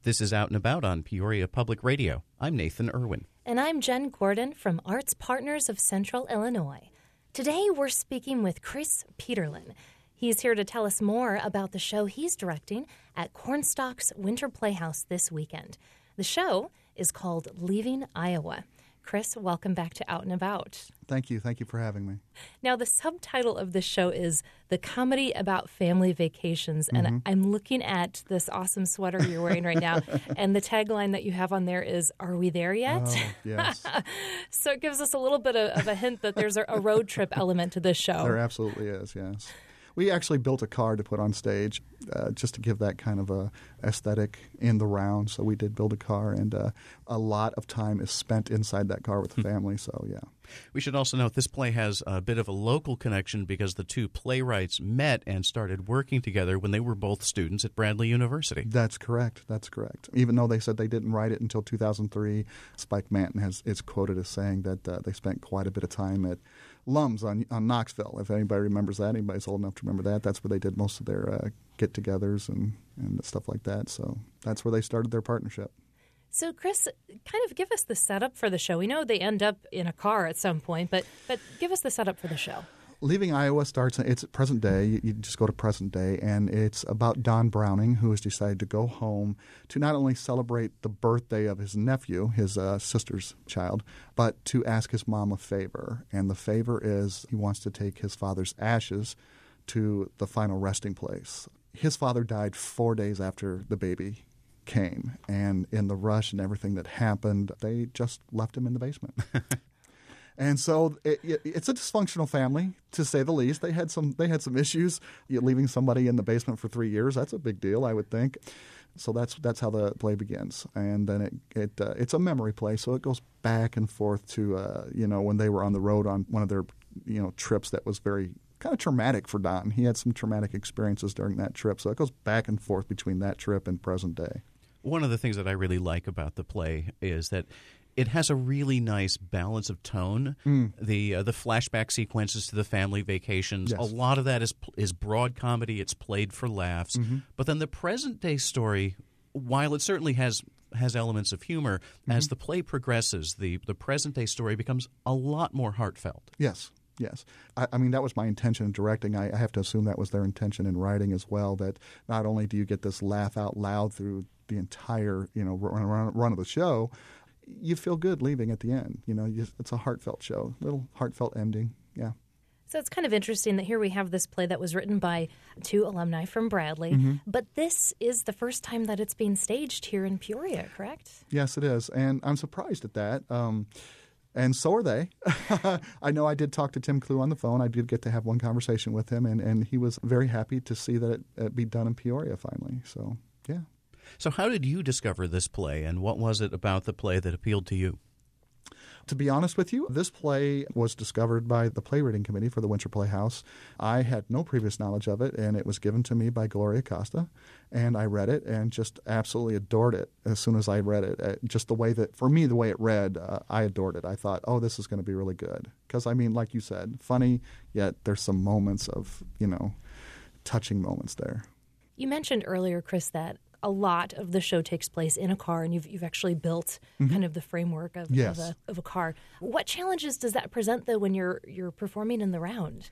This is Out and About on Peoria Public Radio. I'm Nathan Irwin. And I'm Jen Gordon from Arts Partners of Central Illinois. Today we're speaking with Chris Peterlin. He's here to tell us more about the show he's directing at Cornstalk's Winter Playhouse this weekend. The show is called Leaving Iowa. Chris, welcome back to Out and About. Thank you. Thank you for having me. Now, the subtitle of this show is The Comedy About Family Vacations, and I'm looking at this awesome sweater you're wearing right now, and the tagline that you have on there is, "Are we there yet?" Oh, yes. So it gives us a little bit of a hint that there's a road trip element to this show. There absolutely is, yes. We actually built a car to put on stage just to give that kind of a aesthetic in the round. So we did build a car, and a lot of time is spent inside that car with the family. So, yeah. We should also note this play has a bit of a local connection because the two playwrights met and started working together when they were both students at Bradley University. That's correct. That's correct. Even though they said they didn't write it until 2003, Spike Manton is quoted as saying that they spent quite a bit of time at Lums on Knoxville. If anybody remembers that, anybody's old enough to remember that, that's where they did most of their get-togethers and stuff like that. So that's where they started their partnership. So, Chris, kind of give us the setup for the show. We know they end up in a car at some point, but give us the setup for the show. Leaving Iowa starts, it's present day. You just go to present day, and it's about Don Browning, who has decided to go home to not only celebrate the birthday of his nephew, his sister's child, but to ask his mom a favor. And the favor is he wants to take his father's ashes to the final resting place. His father died 4 days after the baby came, and in the rush and everything that happened, they just left him in the basement. And so it's a dysfunctional family, to say the least. They had some issues. Leaving somebody in the basement for 3 years, that's a big deal, I would think. So that's how the play begins. And then it's a memory play, so it goes back and forth to when they were on the road on one of their trips that was very kind of traumatic for Don. He had some traumatic experiences during that trip, so it goes back and forth between that trip and present day. One of the things that I really like about the play is that it has a really nice balance of tone. The flashback sequences to the family vacations, yes. A lot of that is broad comedy. It's played for laughs. But then the present day story, while it certainly has elements of humor, as the play progresses, the present day story becomes a lot more heartfelt. Yes. Yes. I mean, that was my intention in directing. I have to assume that was their intention in writing as well, that not only do you get this laugh out loud through the entire run of the show, you feel good leaving at the end. It's a heartfelt show, little heartfelt ending. Yeah. So it's kind of interesting that here we have this play that was written by two alumni from Bradley, but this is the first time that it's being staged here in Peoria, correct? Yes, it is, and I'm surprised at that. And so are they. I know I did talk to Tim Clue on the phone. I did get to have one conversation with him, and he was very happy to see that it be done in Peoria finally. So, yeah. So how did you discover this play, and what was it about the play that appealed to you? To be honest with you, this play was discovered by the play reading committee for the Winter Playhouse. I had no previous knowledge of it, and it was given to me by Gloria Costa, and I read it and just absolutely adored it as soon as I read it. Just the way that, for me, the way it read, I adored it. I thought, oh, this is going to be really good. Because, I mean, like you said, funny, yet there's some moments of, touching moments there. You mentioned earlier, Chris, that a lot of the show takes place in a car, and you've actually built kind of the framework of a car. What challenges does that present, though, when you're performing in the round?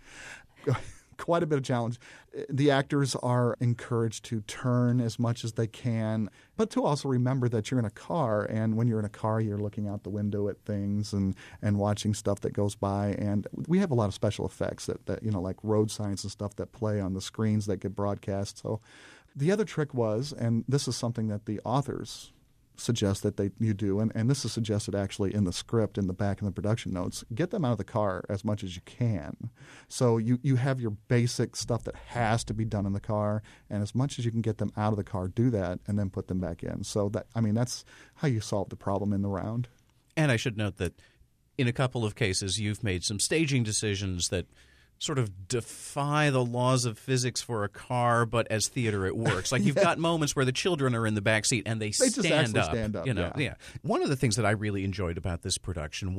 Quite a bit of challenge. The actors are encouraged to turn as much as they can, but to also remember that you're in a car, and when you're in a car, you're looking out the window at things and watching stuff that goes by. And we have a lot of special effects that like road signs and stuff that play on the screens that get broadcast. So the other trick was, and this is something that the authors suggest that you do, and this is suggested actually in the script in the back in the production notes, get them out of the car as much as you can. So you have your basic stuff that has to be done in the car, and as much as you can get them out of the car, do that, and then put them back in. So that's how you solve the problem in the round. And I should note that in a couple of cases you've made some staging decisions that sort of defy the laws of physics for a car, but as theater it works. Like you've got moments where the children are in the back seat and they just stand up. Stand up. Yeah. One of the things that I really enjoyed about this production was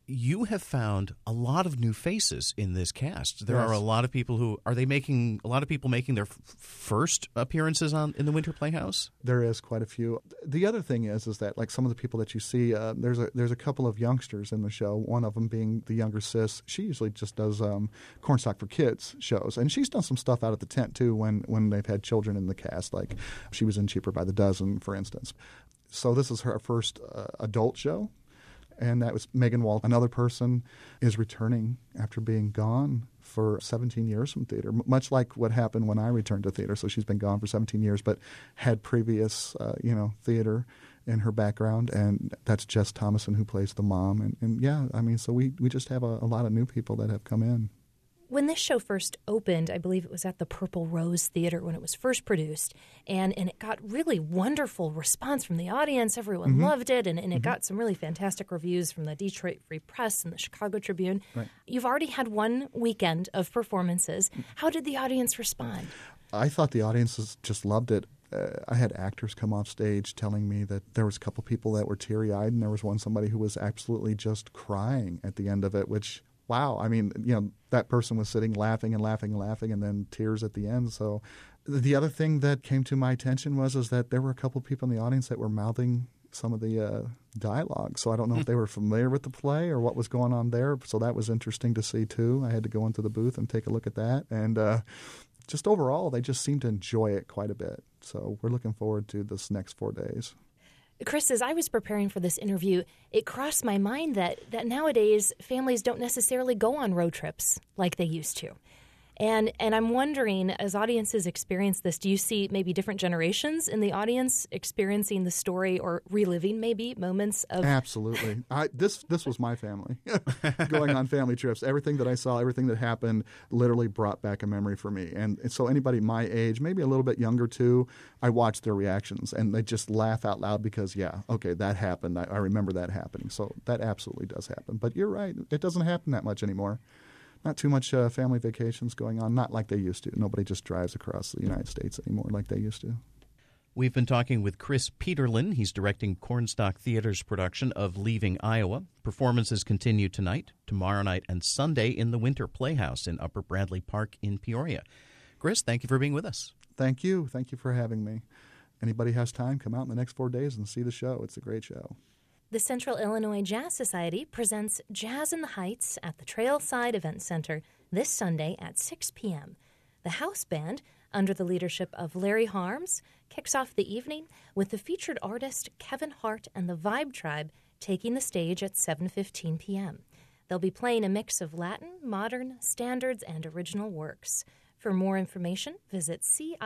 you have found a lot of new faces in this cast. There Yes. are a lot of people who – are they making – a lot of people making their first appearances in the Winter Playhouse? There is quite a few. The other thing is that like some of the people that you see, there's a couple of youngsters in the show. One of them being the younger sis. She usually just does Cornstalk for Kids shows, and she's done some stuff out at the tent too when they've had children in the cast. Like she was in Cheaper by the Dozen, for instance. So this is her first adult show. And that was Megan Walt. Another person is returning after being gone for 17 years from theater, much like what happened when I returned to theater. So she's been gone for 17 years, but had previous, theater in her background. And that's Jess Thomason, who plays the mom. And yeah, I mean, so we just have a lot of new people that have come in. When this show first opened, I believe it was at the Purple Rose Theater when it was first produced, and it got really wonderful response from the audience. Everyone loved it, and it got some really fantastic reviews from the Detroit Free Press and the Chicago Tribune. Right. You've already had one weekend of performances. How did the audience respond? I thought the audiences just loved it. I had actors come off stage telling me that there was a couple people that were teary-eyed, and there was somebody who was absolutely just crying at the end of it, which... Wow. I mean, that person was sitting laughing and laughing and laughing and then tears at the end. So the other thing that came to my attention was that there were a couple of people in the audience that were mouthing some of the dialogue. So I don't know if they were familiar with the play or what was going on there. So that was interesting to see, too. I had to go into the booth and take a look at that. And just overall, they just seemed to enjoy it quite a bit. So we're looking forward to this next 4 days. Chris, as I was preparing for this interview, it crossed my mind that nowadays families don't necessarily go on road trips like they used to. And I'm wondering, as audiences experience this, do you see maybe different generations in the audience experiencing the story or reliving maybe moments of... Absolutely. This was my family going on family trips. Everything that I saw, everything that happened literally brought back a memory for me. And so anybody my age, maybe a little bit younger too, I watch their reactions and they just laugh out loud because, yeah, okay, that happened. I remember that happening. So that absolutely does happen. But you're right. It doesn't happen that much anymore. Not too much family vacations going on, not like they used to. Nobody just drives across the United States anymore like they used to. We've been talking with Chris Peterlin. He's directing Cornstalk Theater's production of Leaving Iowa. Performances continue tonight, tomorrow night, and Sunday in the Winter Playhouse in Upper Bradley Park in Peoria. Chris, thank you for being with us. Thank you. Thank you for having me. Anybody has time, come out in the next 4 days and see the show. It's a great show. The Central Illinois Jazz Society presents Jazz in the Heights at the Trailside Event Center this Sunday at 6 p.m. The house band, under the leadership of Larry Harms, kicks off the evening with the featured artist Kevin Hart and the Vibe Tribe taking the stage at 7:15 p.m. They'll be playing a mix of Latin, modern, standards, and original works. For more information, visit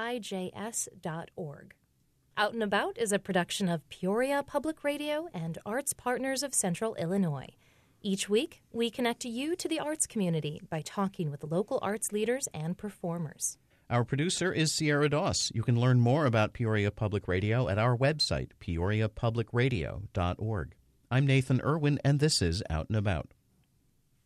CIJS.org. Out and About is a production of Peoria Public Radio and Arts Partners of Central Illinois. Each week, we connect you to the arts community by talking with local arts leaders and performers. Our producer is Sierra Doss. You can learn more about Peoria Public Radio at our website, peoriapublicradio.org. I'm Nathan Irwin, and this is Out and About.